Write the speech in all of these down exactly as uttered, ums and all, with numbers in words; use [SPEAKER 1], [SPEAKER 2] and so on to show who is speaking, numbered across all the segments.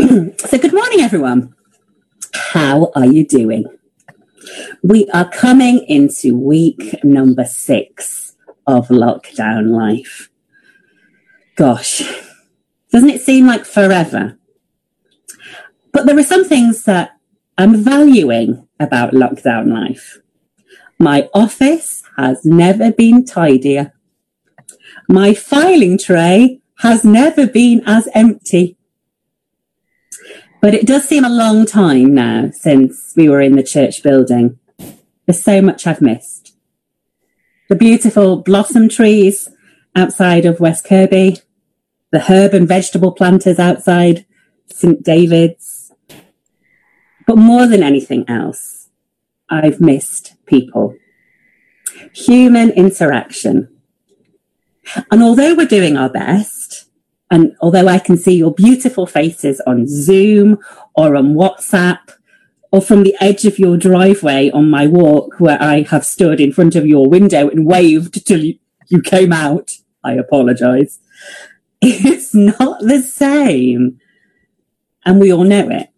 [SPEAKER 1] So good morning, everyone. How are you doing? We are coming into week number six of lockdown life. Gosh, doesn't it seem like forever? But there are some things that I'm valuing about lockdown life. My office has never been tidier. My filing tray has never been as empty. But it does seem a long time now since we were in the church building. There's so much I've missed. The beautiful blossom trees outside of West Kirby, the herb and vegetable planters outside Saint David's. But more than anything else, I've missed people. Human interaction. And although we're doing our best, and although I can see your beautiful faces on Zoom or on WhatsApp or from the edge of your driveway on my walk where I have stood in front of your window and waved till you, you came out, I apologise. It's not the same. And we all know it.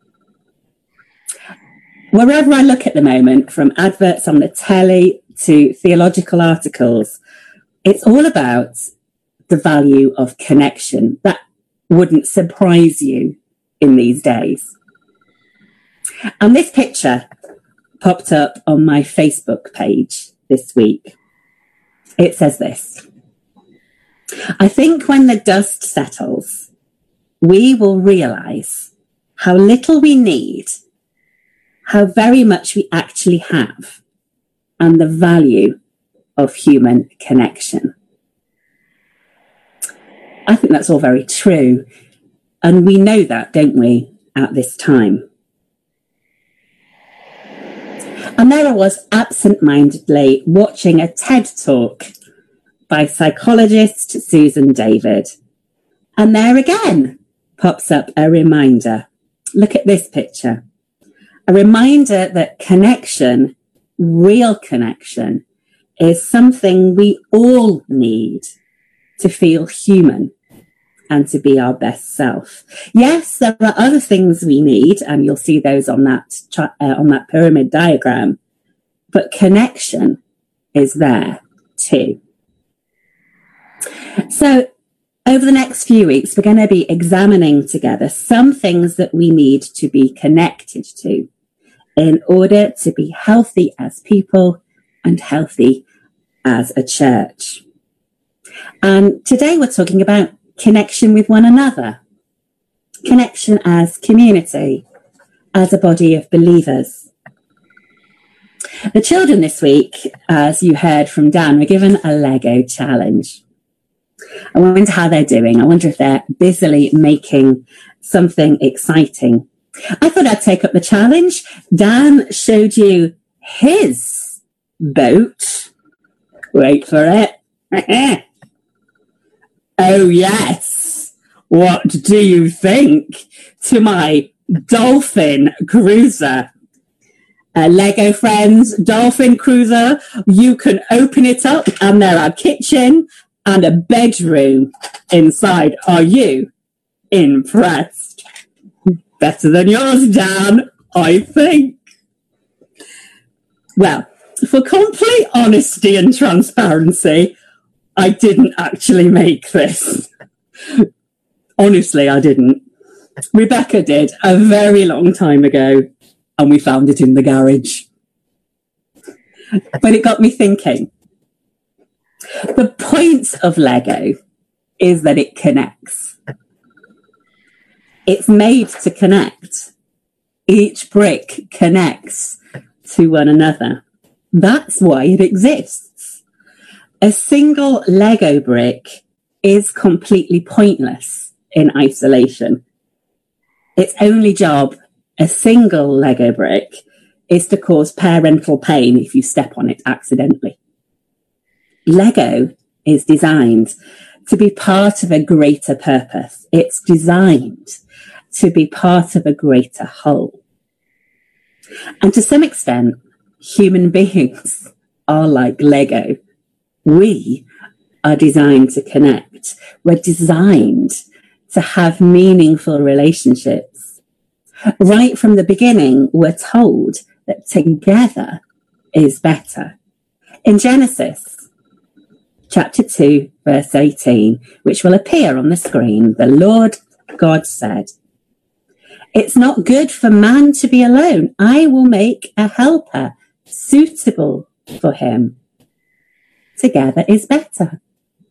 [SPEAKER 1] Wherever I look at the moment, from adverts on the telly to theological articles, it's all about the value of connection. That wouldn't surprise you in these days. And this picture popped up on my Facebook page this week. It says this: I think when the dust settles, we will realise how little we need, how very much we actually have, and the value of human connection. I think that's all very true. And we know that, don't we, at this time? And there I was absent-mindedly watching a TED Talk by psychologist Susan David. And there again pops up a reminder. Look at this picture. A reminder that connection, real connection, is something we all need to feel human and to be our best self. Yes, there are other things we need, and you'll see those on that uh, on that pyramid diagram, but connection is there too. So over the next few weeks, we're going to be examining together some things that we need to be connected to in order to be healthy as people and healthy as a church. And today we're talking about connection with one another, connection as community, as a body of believers. The children this week, as you heard from Dan, were given a Lego challenge. I wonder how they're doing. I wonder if they're busily making something exciting. I thought I'd take up the challenge. Dan showed you his boat. Wait for it. Oh, yes. What do you think to my dolphin cruiser? Uh, Lego friends, dolphin cruiser, you can open it up and there are a kitchen and a bedroom inside. Are you impressed? Better than yours, Dan, I think. Well, for complete honesty and transparency, I didn't actually make this. Honestly, I didn't. Rebecca did a very long time ago, and we found it in the garage. But it got me thinking. The point of Lego is that it connects. It's made to connect. Each brick connects to one another. That's why it exists. A single Lego brick is completely pointless in isolation. Its only job, a single Lego brick, is to cause parental pain if you step on it accidentally. Lego is designed to be part of a greater purpose. It's designed to be part of a greater whole. And to some extent, human beings are like Lego. We are designed to connect. We're designed to have meaningful relationships. Right from the beginning, we're told that together is better. In Genesis chapter two, verse eighteen, which will appear on the screen, the Lord God said, "It's not good for man to be alone. I will make a helper suitable for him. Together is better."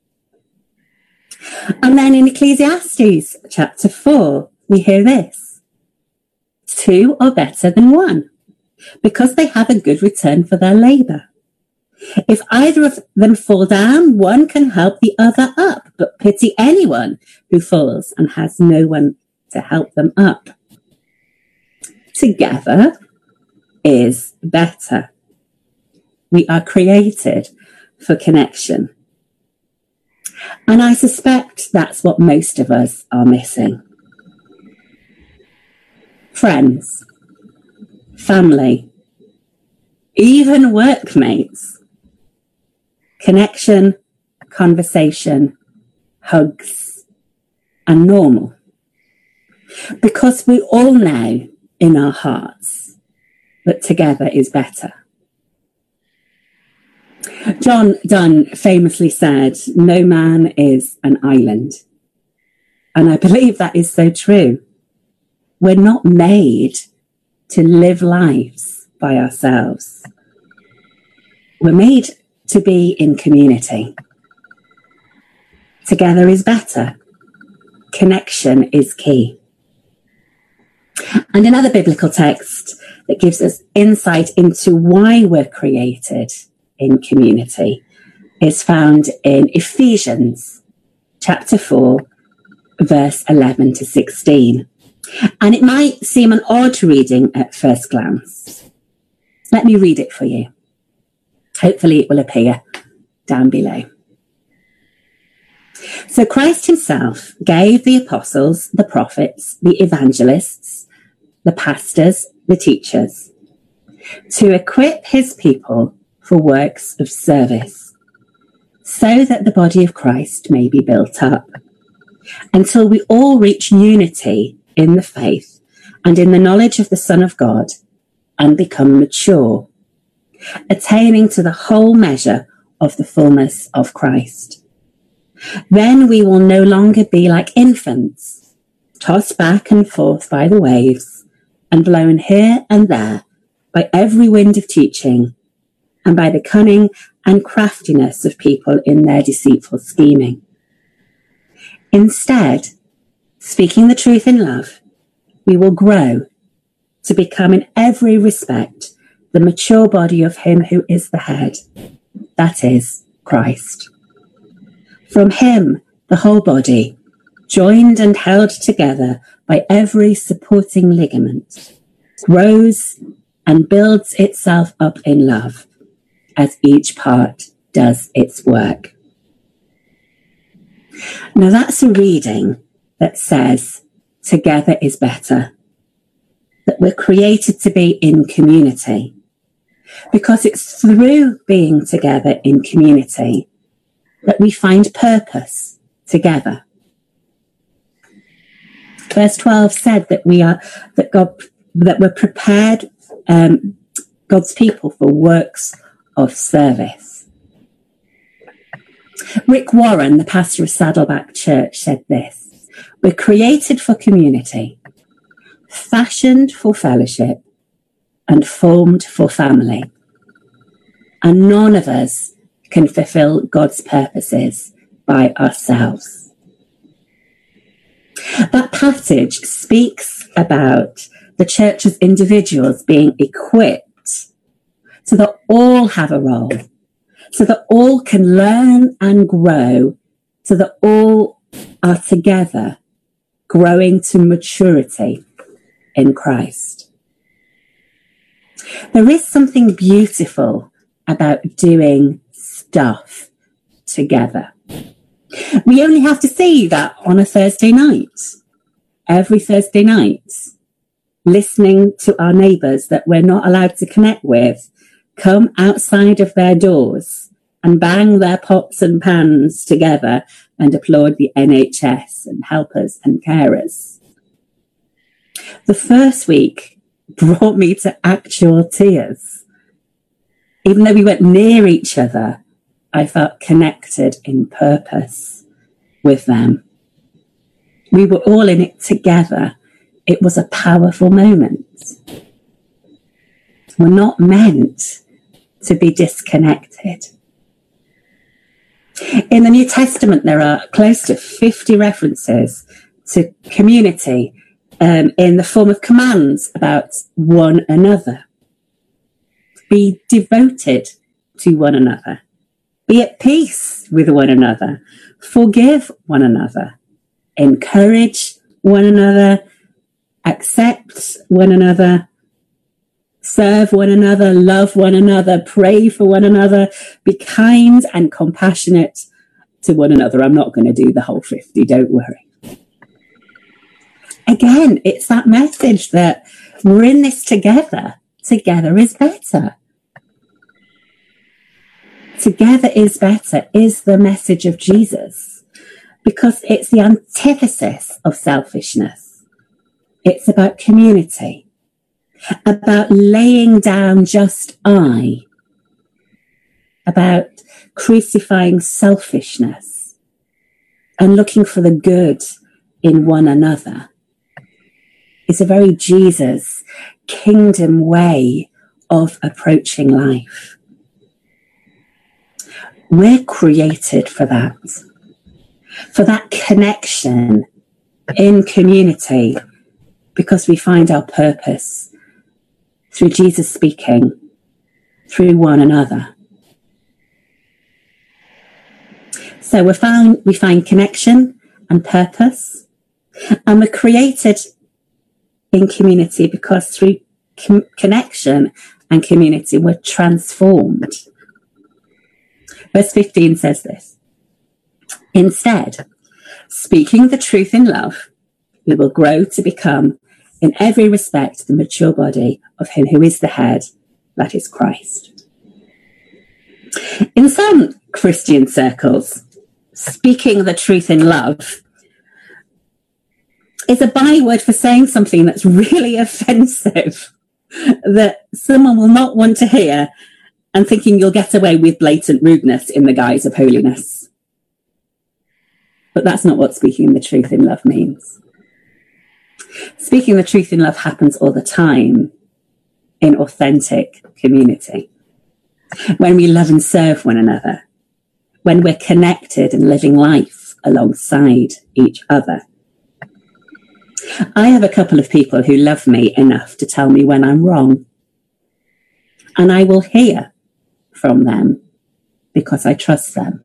[SPEAKER 1] And then in Ecclesiastes chapter four, we hear this: "Two are better than one, because they have a good return for their labor. If either of them fall down, one can help the other up, but pity anyone who falls and has no one to help them up." Together is better. We are created for connection. And I suspect that's what most of us are missing. Friends, family, even workmates. Connection, conversation, hugs, and normal. Because we all know in our hearts that together is better. John Donne famously said, "No man is an island." And I believe that is so true. We're not made to live lives by ourselves. We're made to be in community. Together is better. Connection is key. And another biblical text that gives us insight into why we're created in community is found in Ephesians chapter four, verse eleven to sixteen. And it might seem an odd reading at first glance. Let me read it for you. Hopefully it will appear down below. "So Christ himself gave the apostles, the prophets, the evangelists, the pastors, the teachers, to equip his people for works of service, so that the body of Christ may be built up, until we all reach unity in the faith and in the knowledge of the Son of God, and become mature, attaining to the whole measure of the fullness of Christ. Then we will no longer be like infants, tossed back and forth by the waves, and blown here and there by every wind of teaching, and by the cunning and craftiness of people in their deceitful scheming. Instead, speaking the truth in love, we will grow to become in every respect the mature body of him who is the head, that is, Christ. From him, the whole body, joined and held together by every supporting ligament, grows and builds itself up in love, as each part does its work." Now that's a reading that says together is better, that we're created to be in community, because it's through being together in community that we find purpose together. Verse twelve said that we are that God that we're prepared, um, God's people, for works of service. Rick Warren, the pastor of Saddleback Church, said this: "We're created for community, fashioned for fellowship, and formed for family. And none of us can fulfill God's purposes by ourselves." That passage speaks about the church as individuals being equipped so that all have a role, so that all can learn and grow, so that all are together growing to maturity in Christ. There is something beautiful about doing stuff together. We only have to see that on a Thursday night. Every Thursday night, listening to our neighbours that we're not allowed to connect with come outside of their doors and bang their pots and pans together and applaud the N H S and helpers and carers. The first week brought me to actual tears. Even though we weren't near each other, I felt connected in purpose with them. We were all in it together. It was a powerful moment. We're not meant to be disconnected. In the New Testament, there are close to fifty references to community um, in the form of commands about one another. Be devoted to one another. Be at peace with one another. Forgive one another. Encourage one another. Accept one another. Serve one another. Love one another. Pray for one another. Be kind and compassionate to one another. I'm not going to do the whole fifty, don't worry. Again, it's that message that we're in this together. Together is better. Together is better is the message of Jesus, because it's the antithesis of selfishness. It's about community, about laying down just I, about crucifying selfishness and looking for the good in one another. It's a very Jesus kingdom way of approaching life. We're created for that, for that connection in community, because we find our purpose through Jesus speaking through one another. So we found we find connection and purpose, and we're created in community because through com- connection and community we're transformed. Verse fifteen says this: instead, speaking the truth in love, we will grow to become, in every respect, the mature body of him who is the head, that is Christ. In some Christian circles, speaking the truth in love is a byword for saying something that's really offensive, that someone will not want to hear, and thinking you'll get away with blatant rudeness in the guise of holiness. But that's not what speaking the truth in love means. Speaking the truth in love happens all the time in authentic community. When we love and serve one another, when we're connected and living life alongside each other. I have a couple of people who love me enough to tell me when I'm wrong. And I will hear from them because I trust them.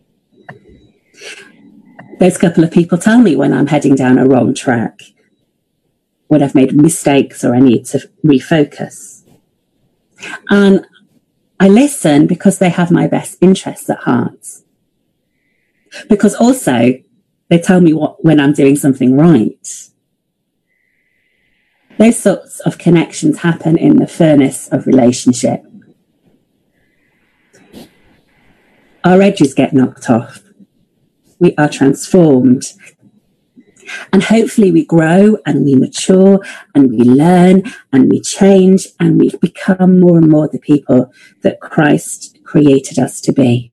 [SPEAKER 1] Those couple of people tell me when I'm heading down a wrong track, when I've made mistakes or I need to refocus. And I listen because they have my best interests at heart. Because also they tell me what when I'm doing something right. Those sorts of connections happen in the furnace of relationship. Our edges get knocked off. We are transformed. And hopefully we grow and we mature and we learn and we change and we become more and more the people that Christ created us to be.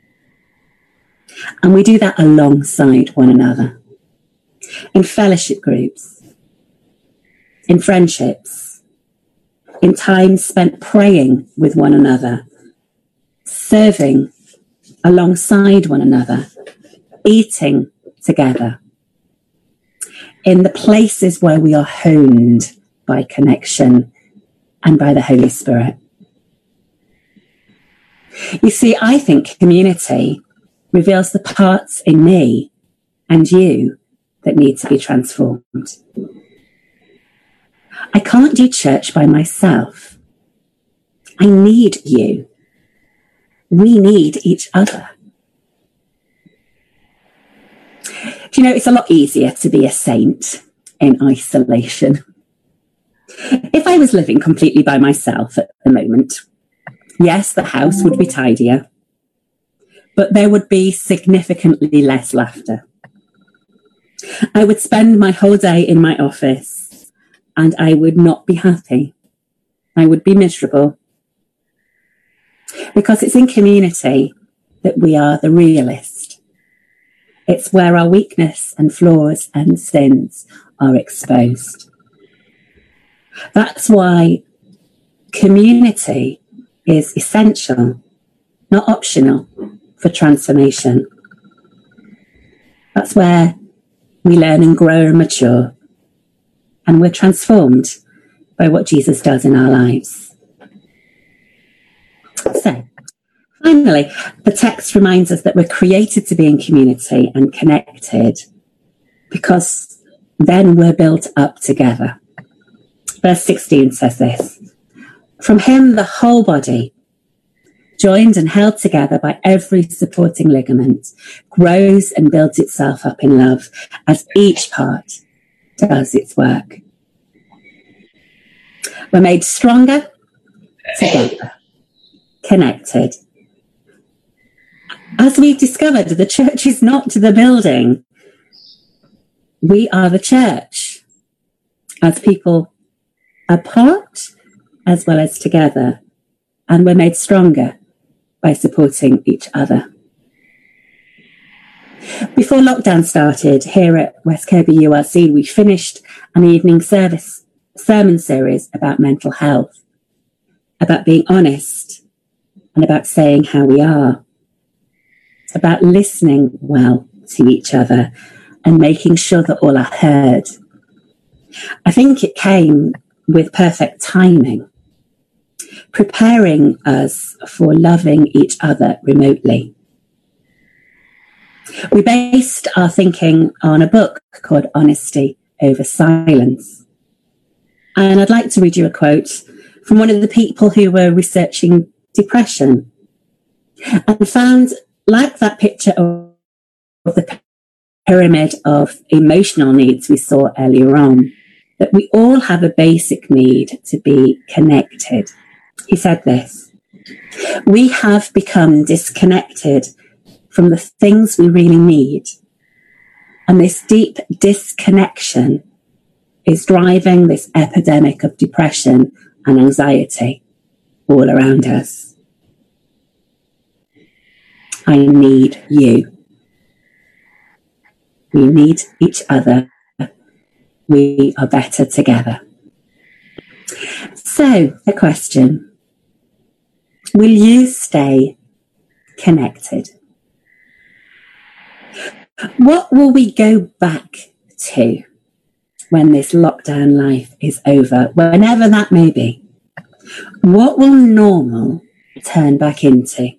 [SPEAKER 1] And we do that alongside one another. In fellowship groups, in friendships, in time spent praying with one another, serving alongside one another, eating together, in the places where we are honed by connection and by the Holy Spirit. You see, I think community reveals the parts in me and you that need to be transformed. I can't do church by myself. I need you. We need each other. Do you know, it's a lot easier to be a saint in isolation. If I was living completely by myself at the moment, yes, the house would be tidier. but there would be significantly less laughter. I would spend my whole day in my office and I would not be happy. I would be miserable. Because it's in community that we are the realist. It's where our weakness and flaws and sins are exposed. That's why community is essential, not optional, for transformation. That's where we learn and grow and mature, and we're transformed by what Jesus does in our lives. So, finally, the text reminds us that we're created to be in community and connected, because then we're built up together. Verse sixteen says this: "From him the whole body, joined and held together by every supporting ligament, grows and builds itself up in love as each part does its work." We're made stronger together, connected. As we've discovered, the church is not the building. We are the church, as people apart as well as together, and we're made stronger by supporting each other. Before lockdown started, here at West Kirby U R C, we finished an evening service sermon series about mental health, about being honest, and about saying how we are, about listening well to each other and making sure that all are heard. I think it came with perfect timing, preparing us for loving each other remotely. We based our thinking on a book called Honesty Over Silence. And I'd like to read you a quote from one of the people who were researching depression and found, like that picture of the pyramid of emotional needs we saw earlier on, that we all have a basic need to be connected. He said this: "We have become disconnected from the things we really need. And this deep disconnection is driving this epidemic of depression and anxiety all around us." I need you. We need each other. We are better together. So, the question: will you stay connected? What will we go back to when this lockdown life is over, whenever that may be? What will normal turn back into?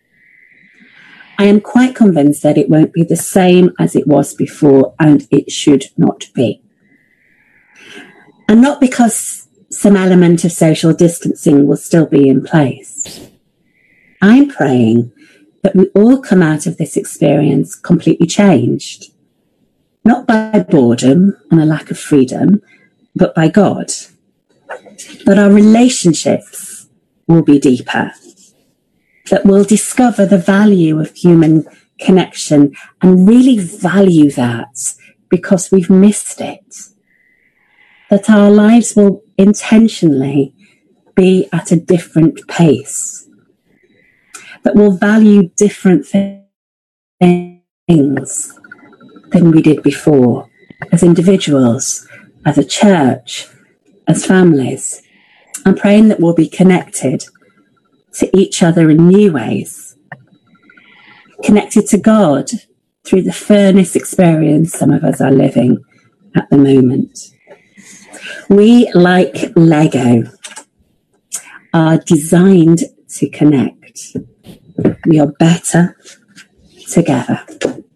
[SPEAKER 1] I am quite convinced that it won't be the same as it was before, and it should not be. And not because some element of social distancing will still be in place. I'm praying that we all come out of this experience completely changed, not by boredom and a lack of freedom, but by God. That our relationships will be deeper, that we'll discover the value of human connection and really value that because we've missed it. That our lives will intentionally be at a different pace. That we'll value different things than we did before, as individuals, as a church, as families. I'm praying that we'll be connected to each other in new ways, connected to God through the furnace experience some of us are living at the moment. We, like Lego, are designed to connect. We are better together.